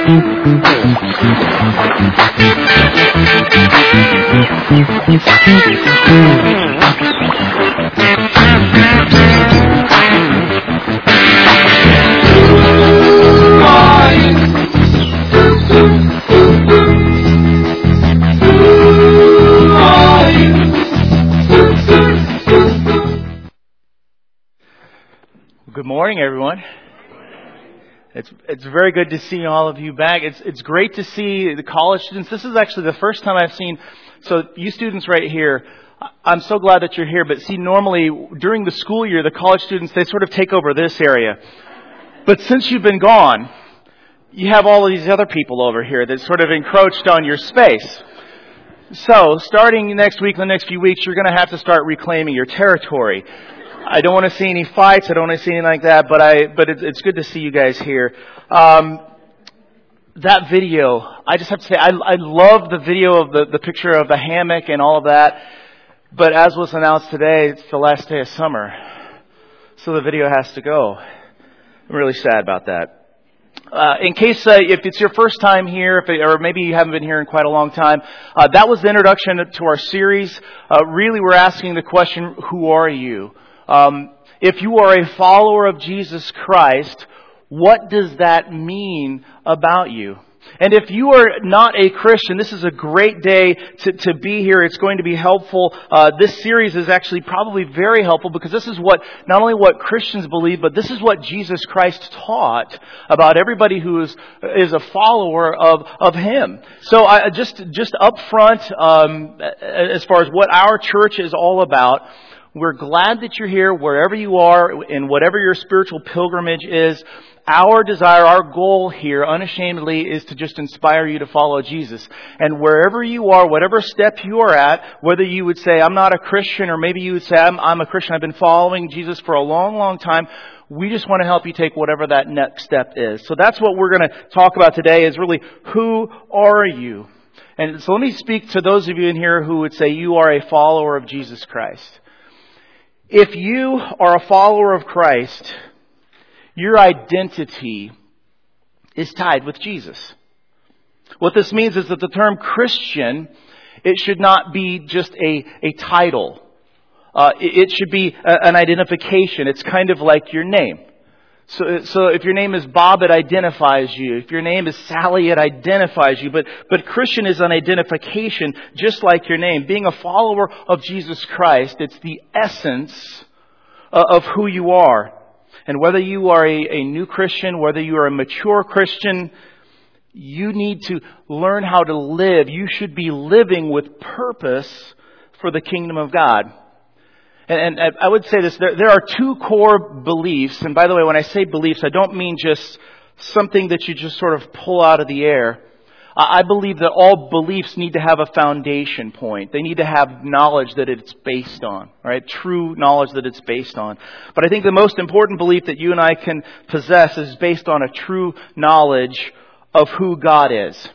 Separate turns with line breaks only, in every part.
Good morning, everyone. It's very good to see all of you back. It's great to see the college students. This is actually the first time I've seen. So you students right here, I'm so glad that you're here. But see, normally during the school year, the college students, they sort of take over this area. But since you've been gone, you have all of these other people over here that sort of encroached on your space. So starting next week, the next few weeks, you're going to have to start reclaiming your territory. I don't want to see any fights. I don't want to see anything like that. But it's good to see you guys here. That video, I just have to say, I love the video of the picture of the hammock and all of that. But as was announced today, it's the last day of summer, so the video has to go. I'm really sad about that. In case if it's your first time here, or maybe you haven't been here in quite a long time, that was the introduction to our series. Really, we're asking the question, who are you? If you are a follower of Jesus Christ, what does that mean about you? And if you are not a Christian, this is a great day to be here. It's going to be helpful. This series is actually probably very helpful because this is not only what Christians believe, but this is what Jesus Christ taught about everybody who is a follower of Him. So just up front, as far as what our church is all about, we're glad that you're here wherever you are and whatever your spiritual pilgrimage is. Our desire, our goal here, unashamedly, is to just inspire you to follow Jesus. And wherever you are, whatever step you are at, whether you would say, I'm not a Christian, or maybe you would say, I'm a Christian, I've been following Jesus for a long, long time, we just want to help you take whatever that next step is. So that's what we're going to talk about today, is really, who are you? And so let me speak to those of you in here who would say you are a follower of Jesus Christ. If you are a follower of Christ, your identity is tied with Jesus. What this means is that the term Christian, it should not be just a title. It should be an identification. It's kind of like your name. So if your name is Bob, it identifies you. If your name is Sally, it identifies you. But Christian is an identification, just like your name. Being a follower of Jesus Christ, it's the essence of who you are. And whether you are a new Christian, whether you are a mature Christian, you need to learn how to live. You should be living with purpose for the kingdom of God. And I would say this, there are two core beliefs. And by the way, when I say beliefs, I don't mean just something that you just sort of pull out of the air. I believe that all beliefs need to have a foundation point. They need to have knowledge that it's based on, right? True knowledge that it's based on. But I think the most important belief that you and I can possess is based on a true knowledge of who God is.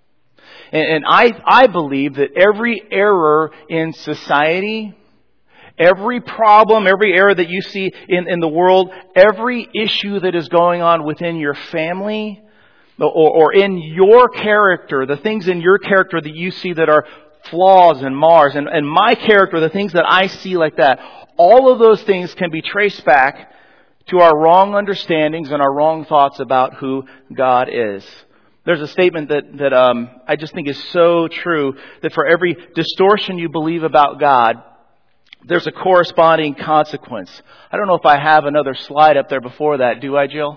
And I believe that every error in society, every problem, every error that you see in the world, every issue that is going on within your family or in your character, the things in your character that you see that are flaws and mars, and my character, the things that I see like that, all of those things can be traced back to our wrong understandings and our wrong thoughts about who God is. There's a statement that I just think is so true, that for every distortion you believe about God, there's a corresponding consequence. I don't know if I have another slide up there before that. Do I, Jill?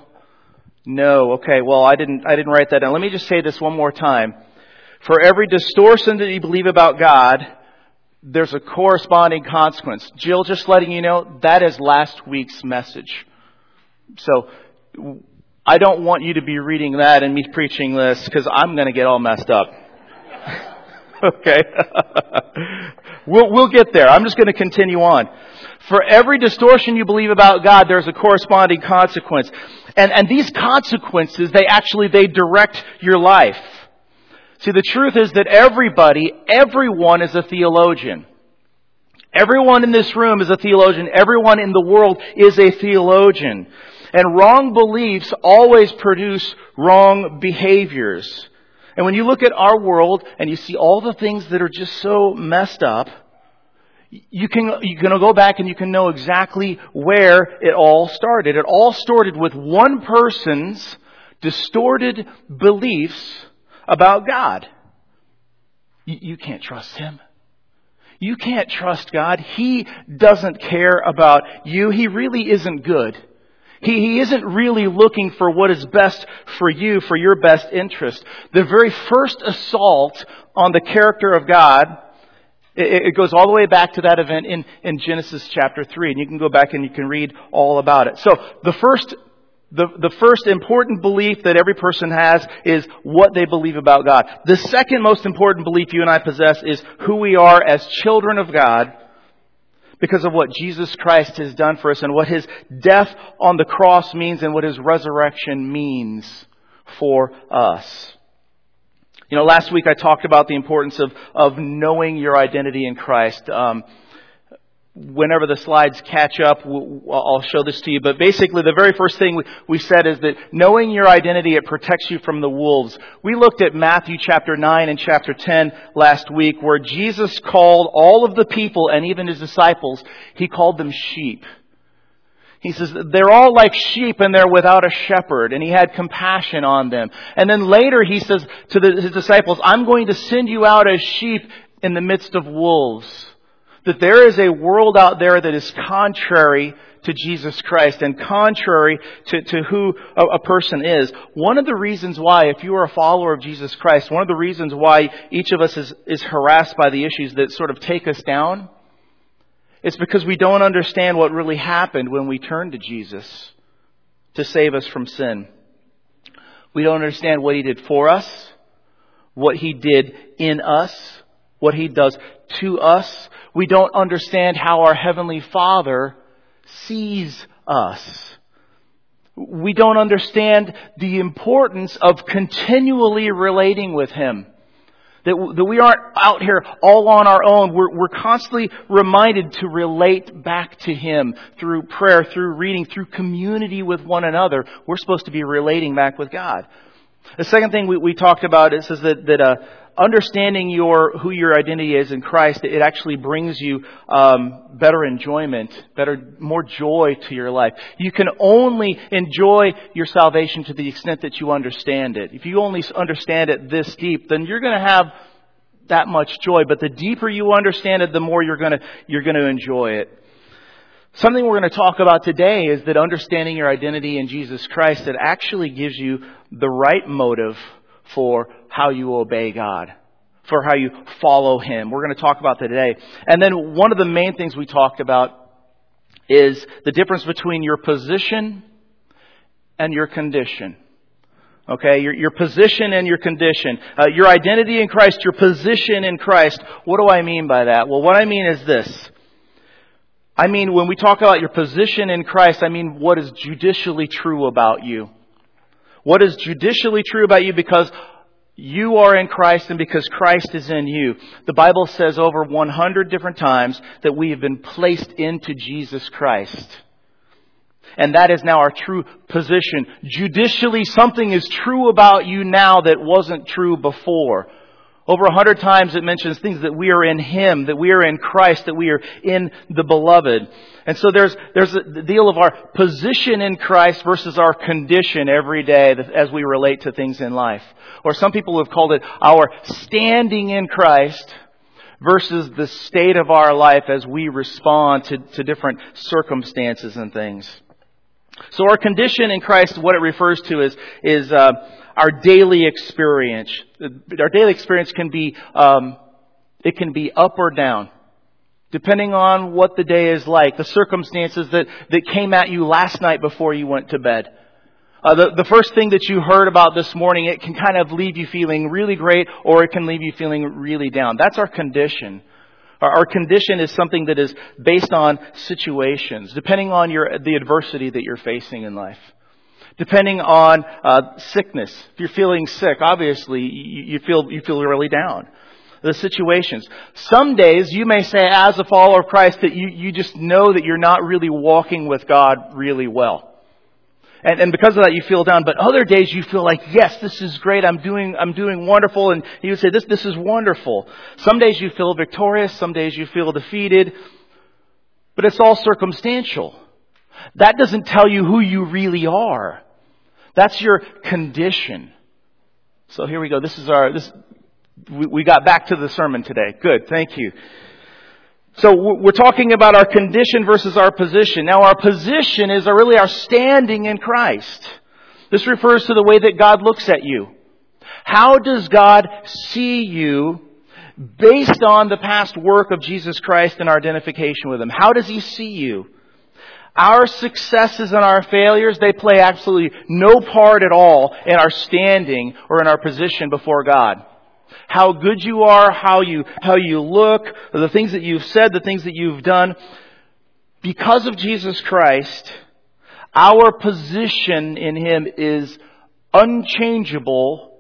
No. Okay. Well, I didn't write that down. Let me just say this one more time. For every distortion that you believe about God, there's a corresponding consequence. Jill, just letting you know, that is last week's message. So I don't want you to be reading that and me preaching this, because I'm going to get all messed up. Okay. We'll get there. I'm just going to continue on. For every distortion you believe about God, there's a corresponding consequence. And these consequences, they direct your life. See, the truth is that everyone is a theologian. Everyone in this room is a theologian. Everyone in the world is a theologian. And wrong beliefs always produce wrong behaviors. And when you look at our world and you see all the things that are just so messed up, you can go back and you can know exactly where it all started. It all started with one person's distorted beliefs about God. You can't trust him. You can't trust God. He doesn't care about you. He really isn't good. He isn't really looking for what is best for you, for your best interest. The very first assault on the character of God, it goes all the way back to that event in Genesis chapter 3. And you can go back and you can read all about it. So the first important belief that every person has is what they believe about God. The second most important belief you and I possess is who we are as children of God because of what Jesus Christ has done for us and what His death on the cross means and what His resurrection means for us. You know, last week I talked about the importance of knowing your identity in Christ. Whenever the slides catch up, I'll show this to you. But basically, the very first thing we said is that knowing your identity, it protects you from the wolves. We looked at Matthew chapter 9 and chapter 10 last week, where Jesus called all of the people and even His disciples, He called them sheep. He says, they're all like sheep and they're without a shepherd. And He had compassion on them. And then later He says to His disciples, I'm going to send you out as sheep in the midst of wolves. That there is a world out there that is contrary to Jesus Christ and contrary to who a person is. One of the reasons why, if you are a follower of Jesus Christ, one of the reasons why each of us is harassed by the issues that sort of take us down, it's because we don't understand what really happened when we turned to Jesus to save us from sin. We don't understand what He did for us, what He did in us, what He does to us. We don't understand how our Heavenly Father sees us. We don't understand the importance of continually relating with Him. That we aren't out here all on our own. We're constantly reminded to relate back to Him through prayer, through reading, through community with one another. We're supposed to be relating back with God. The second thing we talked about, it says that understanding who your identity is in Christ, it actually brings you better enjoyment, more joy to your life. You can only enjoy your salvation to the extent that you understand it. If you only understand it this deep, then you're going to have that much joy. But the deeper you understand it, the more you're going to enjoy it. Something we're going to talk about today is that understanding your identity in Jesus Christ, it actually gives you the right motive for how you obey God, for how you follow Him. We're going to talk about that today. And then one of the main things we talked about is the difference between your position and your condition. Okay, your position and your condition. Your identity in Christ, your position in Christ. What do I mean by that? Well, what I mean is this. I mean, when we talk about your position in Christ, I mean what is judicially true about you. What is judicially true about you because you are in Christ and because Christ is in you. The Bible says over 100 different times that we have been placed into Jesus Christ. And that is now our true position. Judicially, something is true about you now that wasn't true before. Over 100 times it mentions things that we are in Him, that we are in Christ, that we are in the Beloved. And so there's a deal of our position in Christ versus our condition every day as we relate to things in life. Or some people have called it our standing in Christ versus the state of our life as we respond to different circumstances and things. So our condition in Christ, what it refers to is our daily experience. Our daily experience can be up or down, depending on what the day is like, the circumstances that came at you last night before you went to bed. The first thing that you heard about this morning, it can kind of leave you feeling really great, or it can leave you feeling really down. That's our condition. Our condition is something that is based on situations, depending on the adversity that you're facing in life. Depending on sickness. If you're feeling sick, obviously you feel really down. The situations. Some days you may say as a follower of Christ that you just know that you're not really walking with God really well. And because of that, you feel down. But other days you feel like, yes, this is great. I'm doing wonderful. And you would say, this is wonderful. Some days you feel victorious. Some days you feel defeated. But it's all circumstantial. That doesn't tell you who you really are. That's your condition. So here we go. We got back to the sermon today. Good. Thank you. So we're talking about our condition versus our position. Now our position is really our standing in Christ. This refers to the way that God looks at you. How does God see you based on the past work of Jesus Christ and our identification with Him? How does He see you? Our successes and our failures, they play absolutely no part at all in our standing or in our position before God. How good you are, how you look, the things that you've said, the things that you've done. Because of Jesus Christ, our position in Him is unchangeable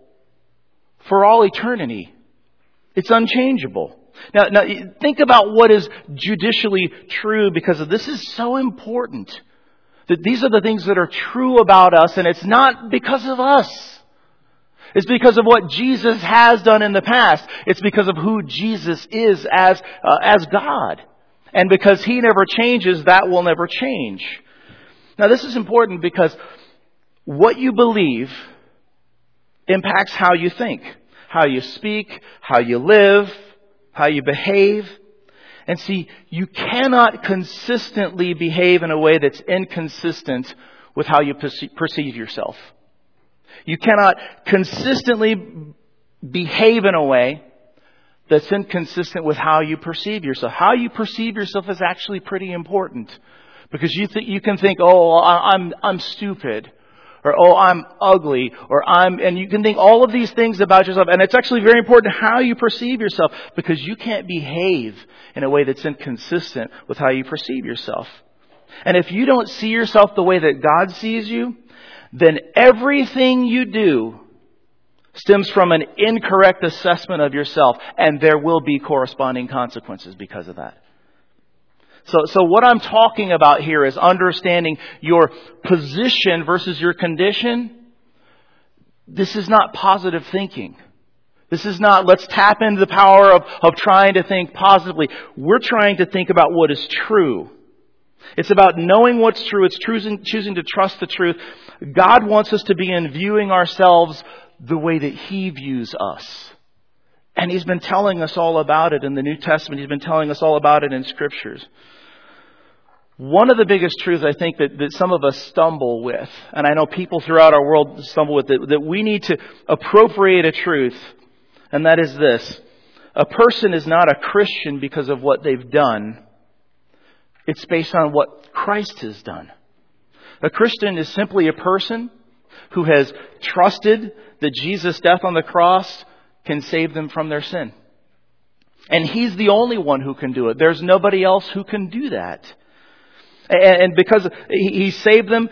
for all eternity. It's unchangeable. Now think about what is judicially true, because this is so important. That these are the things that are true about us, and it's not because of us. It's because of what Jesus has done in the past. It's because of who Jesus is as God. And because He never changes, that will never change. Now this is important because what you believe impacts how you think, how you speak, how you live, how you behave. And see, you cannot consistently behave in a way that's inconsistent with how you perceive yourself. You cannot consistently behave in a way that's inconsistent with how you perceive yourself. How you perceive yourself is actually pretty important, because you can think, oh, I'm stupid, or oh, I'm ugly, and you can think all of these things about yourself. And it's actually very important how you perceive yourself, because you can't behave in a way that's inconsistent with how you perceive yourself. And if you don't see yourself the way that God sees you, then everything you do stems from an incorrect assessment of yourself, and there will be corresponding consequences because of that. So what I'm talking about here is understanding your position versus your condition. This is not positive thinking. This is not, let's tap into the power of trying to think positively. We're trying to think about what is true. It's about knowing what's true. It's choosing to trust the truth. God wants us to begin viewing ourselves the way that He views us. And He's been telling us all about it in the New Testament. He's been telling us all about it in Scriptures. One of the biggest truths I think that some of us stumble with, and I know people throughout our world stumble with, that we need to appropriate a truth, and that is this. A person is not a Christian because of what they've done. It's based on what Christ has done. A Christian is simply a person who has trusted that Jesus' death on the cross can save them from their sin. And He's the only one who can do it. There's nobody else who can do that. And because He saved them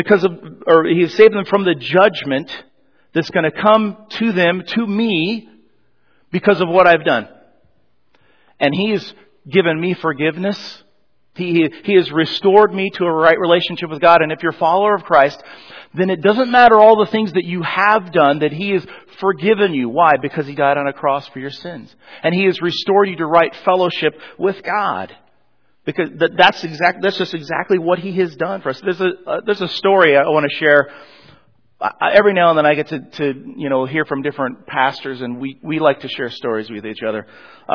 He saved them from the judgment that's going to come to them, to me, because of what I've done. And He's given me forgiveness. He has restored me to a right relationship with God. And if you're a follower of Christ, then it doesn't matter all the things that you have done, that He has forgiven you. Why? Because He died on a cross for your sins. And He has restored you to right fellowship with God. Because that's just exactly what He has done for us. There's a story I want to share. Every now and then I get to hear from different pastors, and we like to share stories with each other.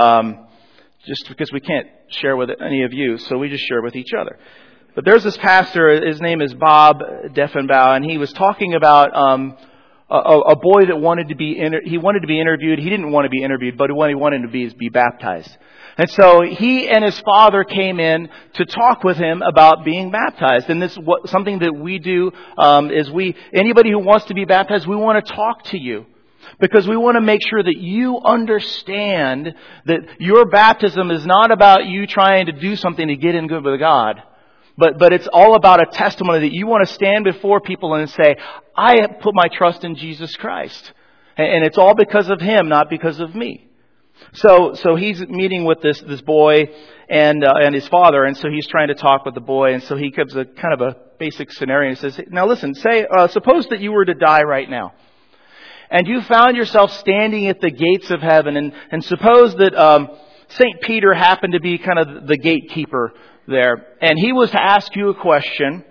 Just because we can't share with any of you, so we just share with each other. But there's this pastor, his name is Bob Deffinbaugh, and he was talking about a boy that wanted to be interviewed. He didn't want to be interviewed, but what he wanted to be is be baptized. And so he and his father came in to talk with him about being baptized. And this something that we do is anybody who wants to be baptized, we want to talk to you. Because we want to make sure that you understand that your baptism is not about you trying to do something to get in good with God. But it's all about a testimony that you want to stand before people and say, I have put my trust in Jesus Christ. And it's all because of Him, not because of me. So he's meeting with this boy and his father, and so he's trying to talk with the boy, and so he gives a kind of a basic scenario and says, now listen, suppose that you were to die right now. And you found yourself standing at the gates of heaven, and suppose that St. Peter happened to be kind of the gatekeeper there, and he was to ask you a question: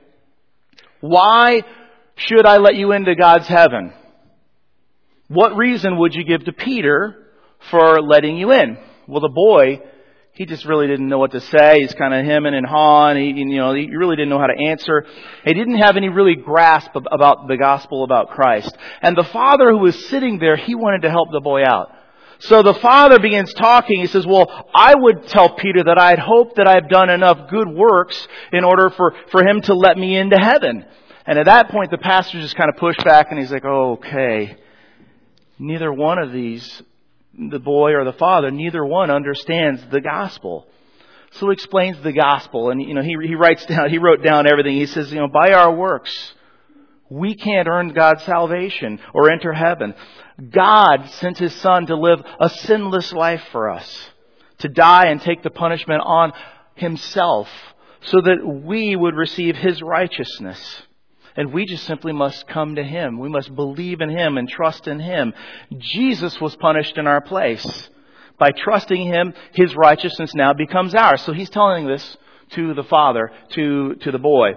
why should I let you into God's heaven? What reason would you give to Peter for letting you in? Well, the boy, he just really didn't know what to say. He's kind of hemming and hawing. He really didn't know how to answer. He didn't have any really grasp about the gospel about Christ. And the father who was sitting there, he wanted to help the boy out. So the father begins talking. He says, well, I would tell Peter that I'd hope that I've done enough good works in order for him to let me into heaven. And at that point, the pastor just kind of pushed back and he's like, oh, okay. Neither one of these, the boy or the father, neither one understands the gospel. So he explains the gospel, and he wrote down everything. He says, by our works, we can't earn God's salvation or enter heaven. God sent His Son to live a sinless life for us, to die and take the punishment on Himself, so that we would receive His righteousness. And we just simply must come to Him. We must believe in Him and trust in Him. Jesus was punished in our place. By trusting Him, His righteousness now becomes ours. So He's telling this to the father, to the boy.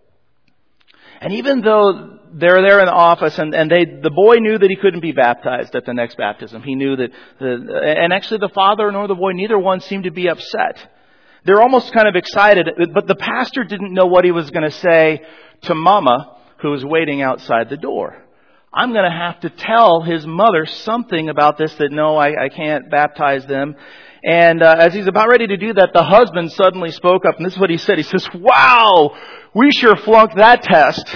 And even though they're there in the office and the boy knew that he couldn't be baptized at the next baptism. He knew that, and actually the father nor the boy, neither one seemed to be upset. They're almost kind of excited, but the pastor didn't know what he was going to say to Mama, who was waiting outside the door. I'm going to have to tell his mother something about this, that no, I can't baptize them. And as he's about ready to do that, the husband suddenly spoke up, and this is what he said. He says, wow, we sure flunked that test.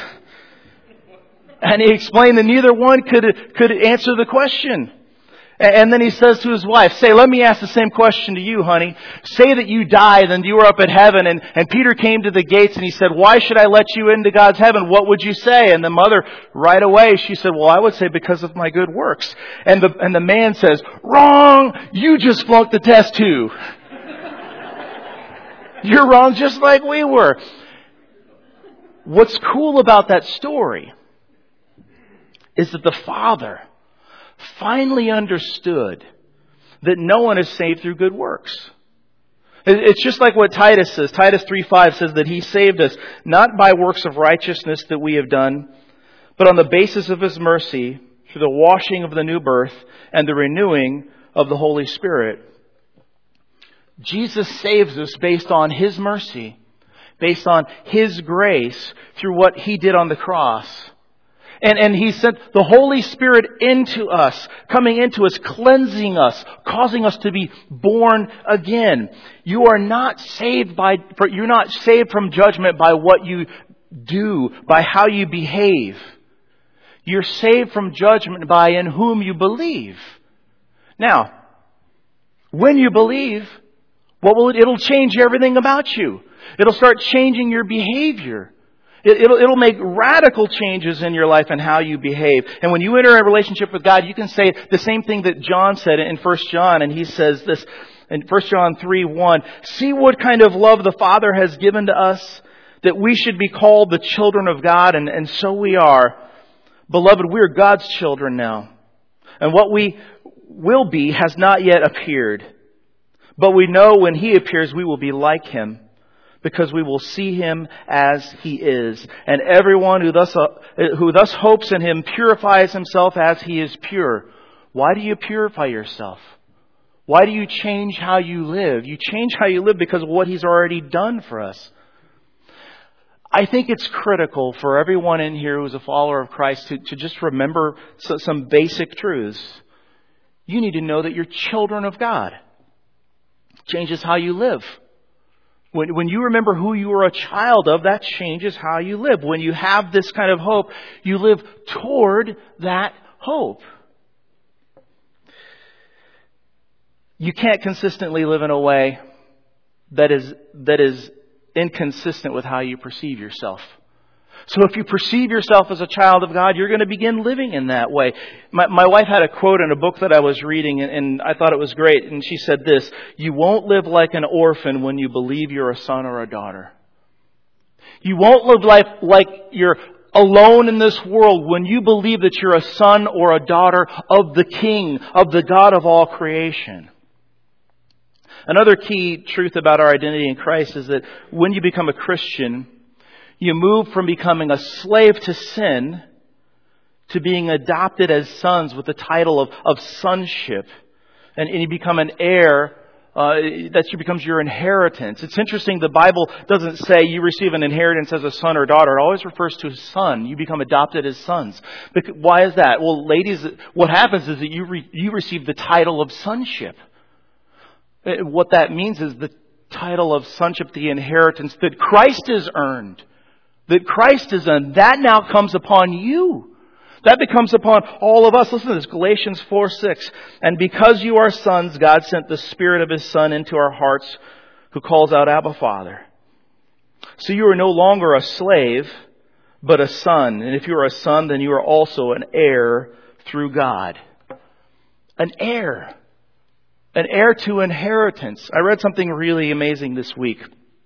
And he explained that neither one could answer the question. And then he says to his wife, say, let me ask the same question to you, honey. Say that you died and you were up at heaven and Peter came to the gates and he said, why should I let you into God's heaven? What would you say? And the mother, right away, she said, well, I would say because of my good works. And the man says, wrong! You just flunked the test too. You're wrong just like we were. What's cool about that story is that the father finally understood that no one is saved through good works. It's just like what Titus says. Titus 3:5 says that He saved us not by works of righteousness that we have done, but on the basis of His mercy through the washing of the new birth and the renewing of the Holy Spirit. Jesus saves us based on His mercy, based on His grace through what He did on the cross. And He sent the Holy Spirit into us, coming into us, cleansing us, causing us to be born again. You're not saved from judgment by what you do, by how you behave. You're saved from judgment by in whom you believe. Now, when you believe, it'll change everything about you. It'll start changing your behavior. It'll make radical changes in your life and how you behave. And when you enter a relationship with God, you can say the same thing that John said in 1 John. And he says this in 1 John 3:1. See what kind of love the Father has given to us, that we should be called the children of God. And so we are. Beloved, we're God's children now. And what we will be has not yet appeared. But we know when He appears, we will be like Him, because we will see Him as He is. And everyone who thus hopes in Him purifies himself as He is pure. Why do you purify yourself? Why do you change how you live? You change how you live because of what He's already done for us. I think it's critical for everyone in here who's a follower of Christ to just remember some basic truths. You need to know that you're children of God. It changes how you live. When you remember who you are a child of, that changes how you live. When you have this kind of hope, you live toward that hope. You can't consistently live in a way that is inconsistent with how you perceive yourself. So if you perceive yourself as a child of God, you're going to begin living in that way. My wife had a quote in a book that I was reading, and I thought it was great. And she said this: "You won't live like an orphan when you believe you're a son or a daughter. You won't live life like you're alone in this world when you believe that you're a son or a daughter of the King, of the God of all creation." Another key truth about our identity in Christ is that when you become a Christian, you move from becoming a slave to sin to being adopted as sons with the title of sonship. And you become an heir. That becomes your inheritance. It's interesting, the Bible doesn't say you receive an inheritance as a son or daughter. It always refers to a son. You become adopted as sons. Why is that? Well, ladies, what happens is that you receive the title of sonship. What that means is the title of sonship, the inheritance that Christ has earned. That Christ has earned. That now comes upon you. That becomes upon all of us. Listen to this, Galatians 4:6. "And because you are sons, God sent the Spirit of His Son into our hearts, who calls out, 'Abba, Father.' So you are no longer a slave, but a son. And if you are a son, then you are also an heir through God." An heir. An heir to inheritance. I read something really amazing this week.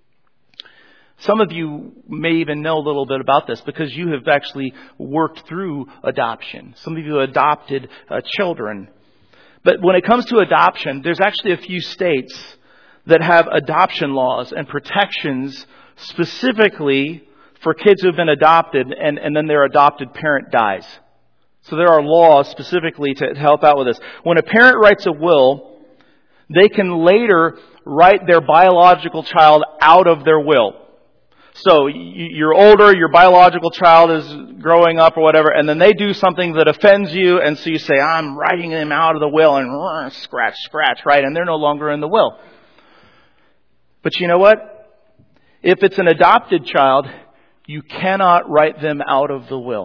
Some of you may even know a little bit about this because you have actually worked through adoption. Some of you adopted children. But when it comes to adoption, there's actually a few states that have adoption laws and protections specifically for kids who have been adopted and then their adopted parent dies. So there are laws specifically to help out with this. When a parent writes a will, they can later write their biological child out of their will. So you're older, your biological child is growing up or whatever, and then they do something that offends you, and so you say, "I'm writing them out of the will," and scratch, right? And they're no longer in the will. But you know what? If it's an adopted child, you cannot write them out of the will.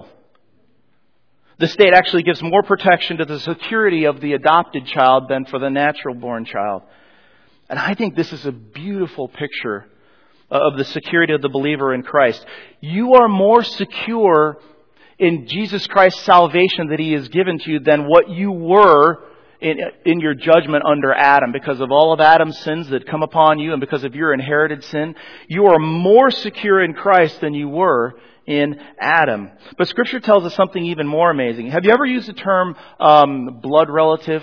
The state actually gives more protection to the security of the adopted child than for the natural born child. And I think this is a beautiful picture of the security of the believer in Christ. You are more secure in Jesus Christ's salvation that He has given to you than what you were in your judgment under Adam. Because of all of Adam's sins that come upon you and because of your inherited sin, you are more secure in Christ than you were in Adam. But Scripture tells us something even more amazing. Have you ever used the term blood relative?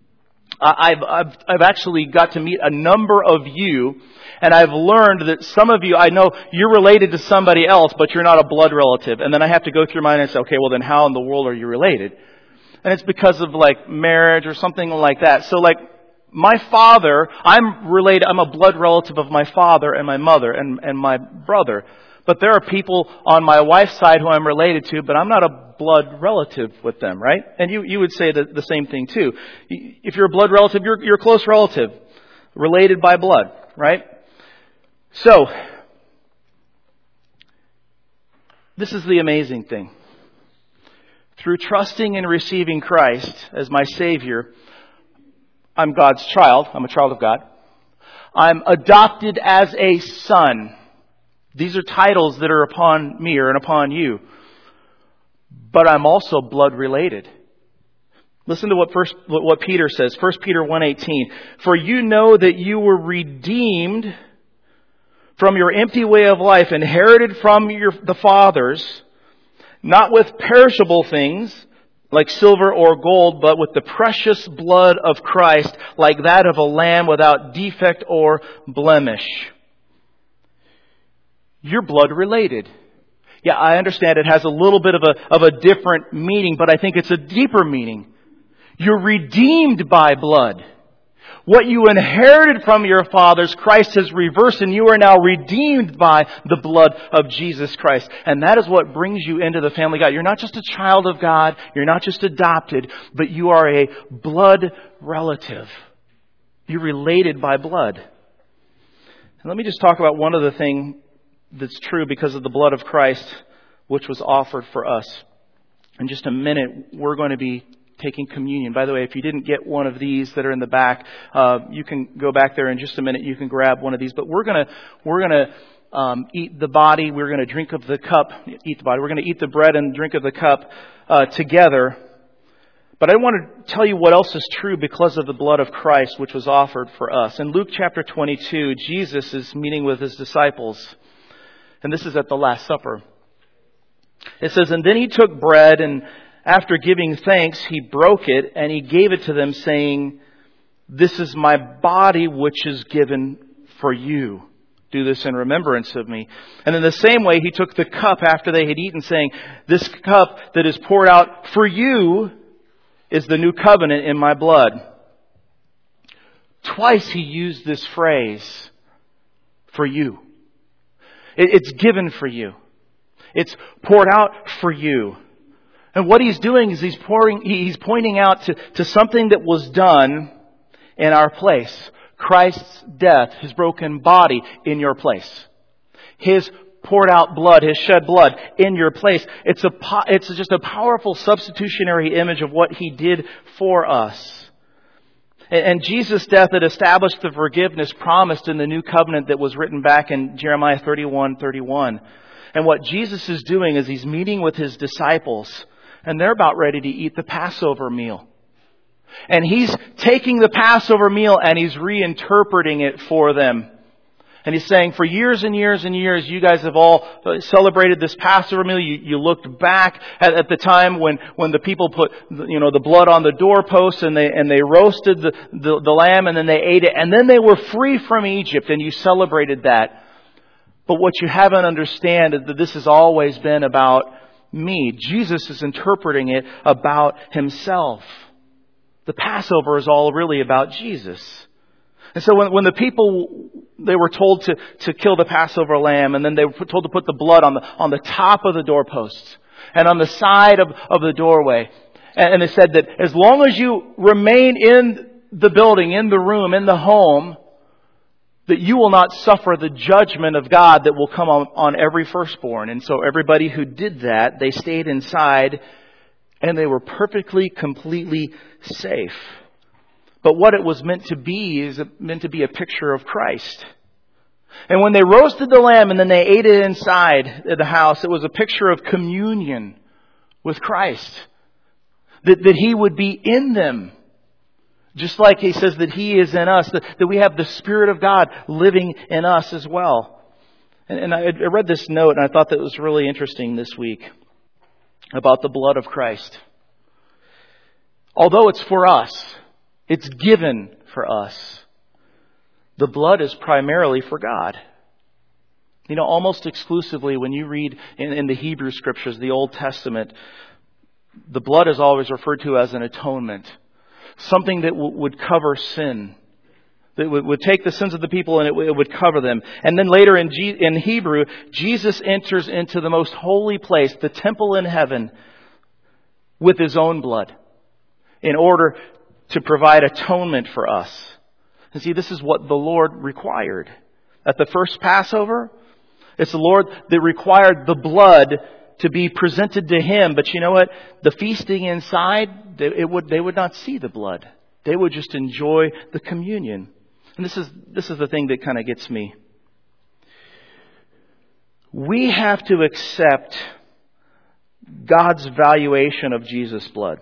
I've actually got to meet a number of you, and I've learned that some of you, I know you're related to somebody else, but you're not a blood relative. And then I have to go through mine and say, okay, well then how in the world are you related? And it's because of like marriage or something like that. So like my father, I'm a blood relative of my father and my mother and my brother. But there are people on my wife's side who I'm related to, but I'm not a blood relative with them, right? And you would say the same thing too. If you're a blood relative, you're a close relative, related by blood, right? So, this is the amazing thing. Through trusting and receiving Christ as my Savior, I'm God's child. I'm a child of God. I'm adopted as a son. These are titles that are upon me and upon you. But I'm also blood related. Listen to what Peter says. 1 Peter 1:18. "For you know that you were redeemed from your empty way of life, inherited from the fathers, not with perishable things like silver or gold, but with the precious blood of Christ, like that of a lamb without defect or blemish." You're blood related. Yeah, I understand it has a little bit of a different meaning, but I think it's a deeper meaning. You're redeemed by blood. What you inherited from your fathers, Christ has reversed, and you are now redeemed by the blood of Jesus Christ. And that is what brings you into the family of God. You're not just a child of God, you're not just adopted, but you are a blood relative. You're related by blood. And let me just talk about one other thing that's true because of the blood of Christ, which was offered for us. In just a minute, we're going to be taking communion. By the way, if you didn't get one of these that are in the back, you can go back there in just a minute. You can grab one of these. But we're gonna eat the body. We're going to drink of the cup. Eat the body. We're going to eat the bread and drink of the cup together. But I want to tell you what else is true because of the blood of Christ, which was offered for us. In Luke chapter 22, Jesus is meeting with his disciples. And this is at the Last Supper. It says, "And then he took bread, and after giving thanks, he broke it, and he gave it to them, saying, 'This is my body, which is given for you. Do this in remembrance of me.' And in the same way, he took the cup after they had eaten, saying, 'This cup that is poured out for you is the new covenant in my blood.'" Twice he used this phrase, "for you." It's given for you. It's poured out for you. And what he's doing is he's pointing out to something that was done in our place. Christ's death, his broken body in your place. His poured out blood, his shed blood in your place. It's just a powerful substitutionary image of what he did for us. And Jesus' death had established the forgiveness promised in the new covenant that was written back in Jeremiah 31:31. And what Jesus is doing is he's meeting with his disciples, and they're about ready to eat the Passover meal. And he's taking the Passover meal and he's reinterpreting it for them. And he's saying, for years and years and years, you guys have all celebrated this Passover meal. You looked back at the time when the people put, the blood on the doorposts and they roasted the lamb and then they ate it. And then they were free from Egypt and you celebrated that. But what you haven't understand is that this has always been about me. Jesus is interpreting it about himself. The Passover is all really about Jesus. And so when the people, they were told to kill the Passover lamb, and then they were told to put the blood on the top of the doorposts and on the side of the doorway. And they said that as long as you remain in the building, in the room, in the home, that you will not suffer the judgment of God that will come on every firstborn. And so everybody who did that, they stayed inside and they were perfectly, completely safe. But what it was meant to be is meant to be a picture of Christ. And when they roasted the lamb and then they ate it inside the house, it was a picture of communion with Christ. That he would be in them. Just like he says that he is in us. That we have the Spirit of God living in us as well. And I read this note and I thought that was really interesting this week. About the blood of Christ. Although it's for us. It's given for us. The blood is primarily for God. Almost exclusively when you read in the Hebrew Scriptures, the Old Testament, the blood is always referred to as an atonement. Something that would cover sin. That would take the sins of the people and it would cover them. And then later in Hebrew, Jesus enters into the most holy place, the temple in heaven, with his own blood. In order to provide atonement for us. And see, this is what the Lord required. At the first Passover, it's the Lord that required the blood to be presented to him. But you know what? The feasting inside, they would not see the blood. They would just enjoy the communion. And this is the thing that kind of gets me. We have to accept God's valuation of Jesus' blood.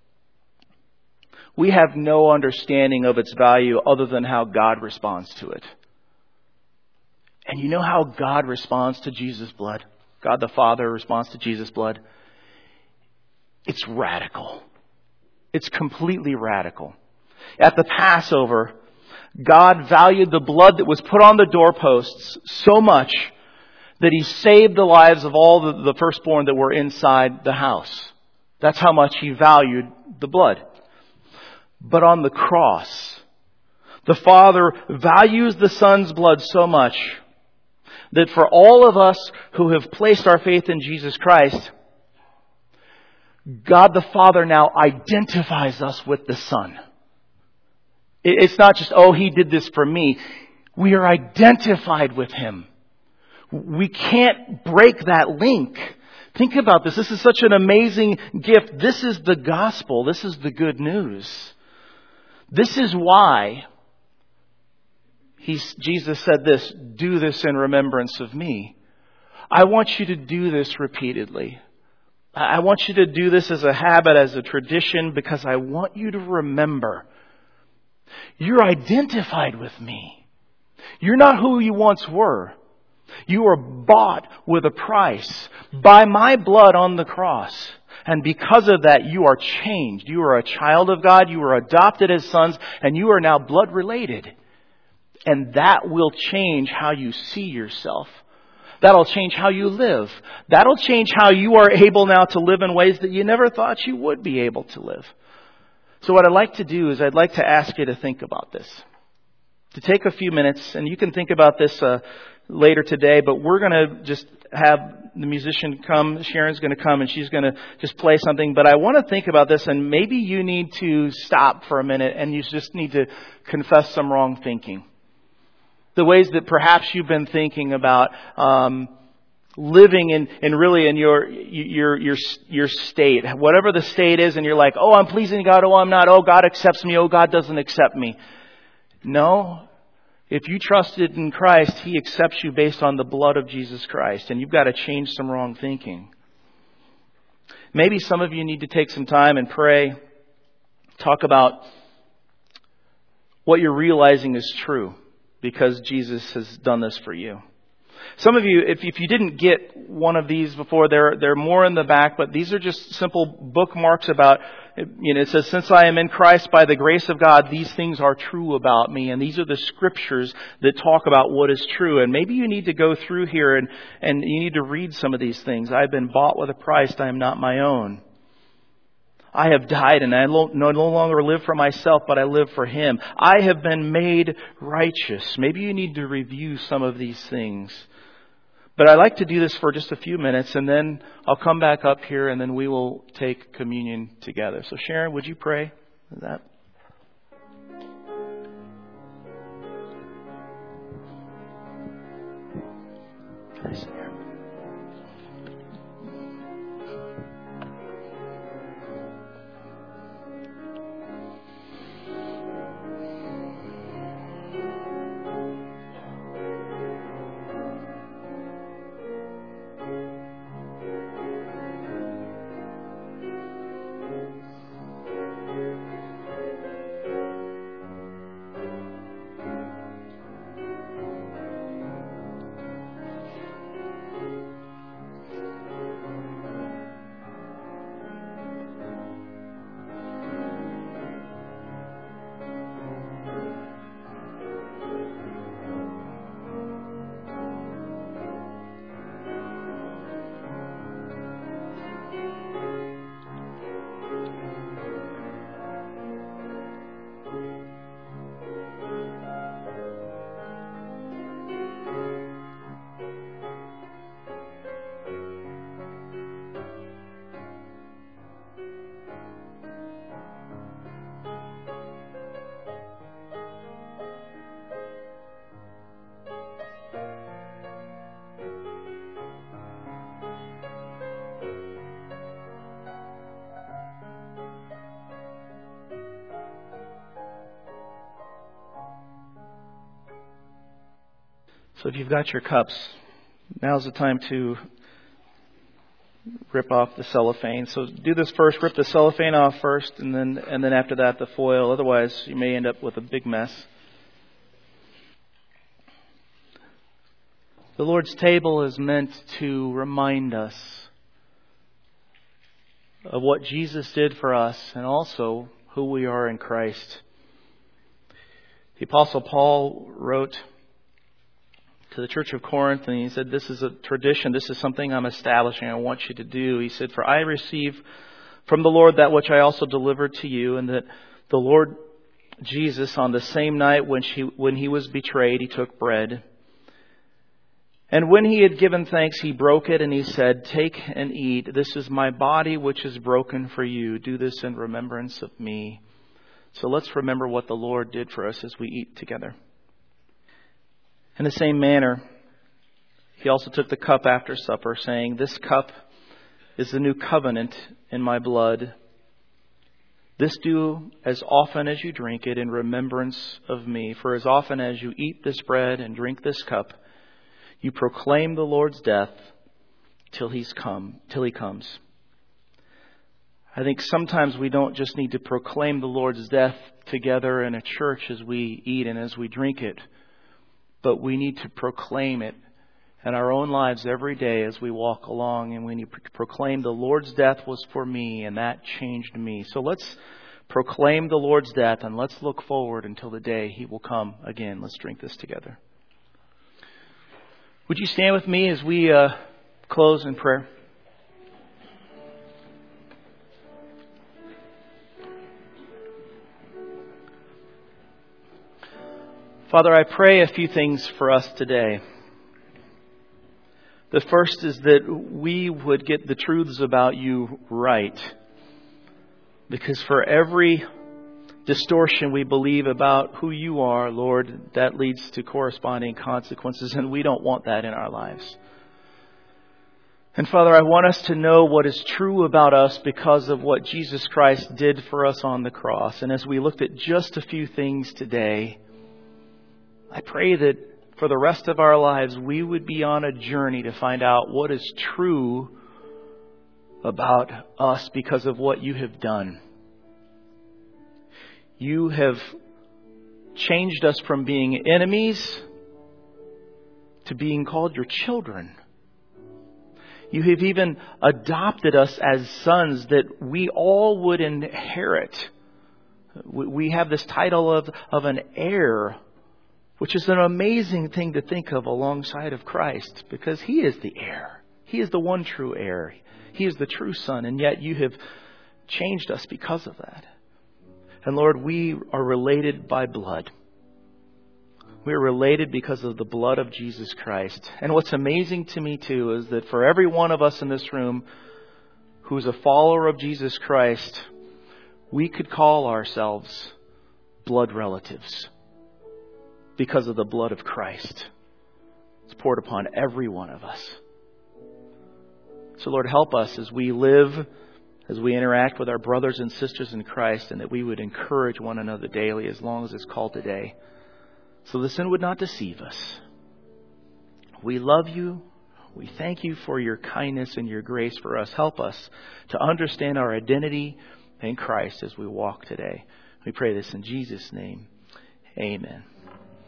We have no understanding of its value other than how God responds to it. And you know how God responds to Jesus' blood? God the Father responds to Jesus' blood? It's radical. It's completely radical. At the Passover, God valued the blood that was put on the doorposts so much that he saved the lives of all the firstborn that were inside the house. That's how much he valued the blood. But on the cross, the Father values the Son's blood so much that for all of us who have placed our faith in Jesus Christ, God the Father now identifies us with the Son. It's not just, he did this for me. We are identified with him. We can't break that link. Think about this. This is such an amazing gift. This is the gospel. This is the good news. This is why Jesus said this, do this in remembrance of me. I want you to do this repeatedly. I want you to do this as a habit, as a tradition, because I want you to remember. You're identified with me. You're not who you once were. You were bought with a price by my blood on the cross. And because of that, you are changed. You are a child of God. You are adopted as sons, and you are now blood related. And that will change how you see yourself. That'll change how you live. That'll change how you are able now to live in ways that you never thought you would be able to live. So what I'd like to do is I'd like to ask you to think about this. To take a few minutes, and you can think about this later today, but we're going to just have the musician come. Sharon's going to come and she's going to just play something. But I want to think about this, and maybe you need to stop for a minute and you just need to confess some wrong thinking. The ways that perhaps you've been thinking about living in really in your state, whatever the state is, and you're like, oh, I'm pleasing God, oh, I'm not, oh, God accepts me, oh, God doesn't accept me. No. If you trusted in Christ, He accepts you based on the blood of Jesus Christ, and you've got to change some wrong thinking. Maybe some of you need to take some time and pray, talk about what you're realizing is true, because Jesus has done this for you. Some of you, if you didn't get one of these before, they're more in the back, but these are just simple bookmarks about, it says, since I am in Christ by the grace of God, these things are true about me. And these are the scriptures that talk about what is true. And maybe you need to go through here and you need to read some of these things. I've been bought with a price. I am not my own. I have died and I no longer live for myself, but I live for Him. I have been made righteous. Maybe you need to review some of these things. But I'd like to do this for just a few minutes, and then I'll come back up here and then we will take communion together. So Sharon, would you pray for that? Can I sit here? So if you've got your cups, now's the time to rip off the cellophane. So do this first, rip the cellophane off first, and then after that the foil. Otherwise, you may end up with a big mess. The Lord's table is meant to remind us of what Jesus did for us and also who we are in Christ. The Apostle Paul wrote to the church of Corinth, and he said, this is a tradition, this is something I'm establishing, I want you to do. He said, for I received from the Lord that which I also delivered to you, and that the Lord Jesus, on the same night when he was betrayed, He took bread. And when He had given thanks, He broke it, and He said, take and eat. This is my body which is broken for you. Do this in remembrance of me. So let's remember what the Lord did for us as we eat together. In the same manner, He also took the cup after supper, saying, this cup is the new covenant in my blood. This do as often as you drink it in remembrance of me. For as often as you eat this bread and drink this cup, you proclaim the Lord's death till he comes. I think sometimes we don't just need to proclaim the Lord's death together in a church as we eat and as we drink it, but we need to proclaim it in our own lives every day as we walk along. And when you proclaim the Lord's death was for me and that changed me. So let's proclaim the Lord's death and let's look forward until the day he will come again. Let's drink this together. Would you stand with me as we close in prayer? Father, I pray a few things for us today. The first is that we would get the truths about you right. Because for every distortion we believe about who you are, Lord, that leads to corresponding consequences, and we don't want that in our lives. And Father, I want us to know what is true about us because of what Jesus Christ did for us on the cross. And as we looked at just a few things today, I pray that for the rest of our lives, we would be on a journey to find out what is true about us because of what you have done. You have changed us from being enemies to being called your children. You have even adopted us as sons that we all would inherit. We have this title of an heir, which is an amazing thing to think of alongside of Christ, because he is the heir. He is the one true heir. He is the true son, and yet you have changed us because of that. And Lord, we are related by blood. We are related because of the blood of Jesus Christ. And what's amazing to me too is that for every one of us in this room who's a follower of Jesus Christ, we could call ourselves blood relatives because of the blood of Christ. It's poured upon every one of us. So Lord, help us as we live, as we interact with our brothers and sisters in Christ, and that we would encourage one another daily as long as it's called today, so the sin would not deceive us. We love you. We thank you for your kindness and your grace for us. Help us to understand our identity in Christ as we walk today. We pray this in Jesus' name. Amen.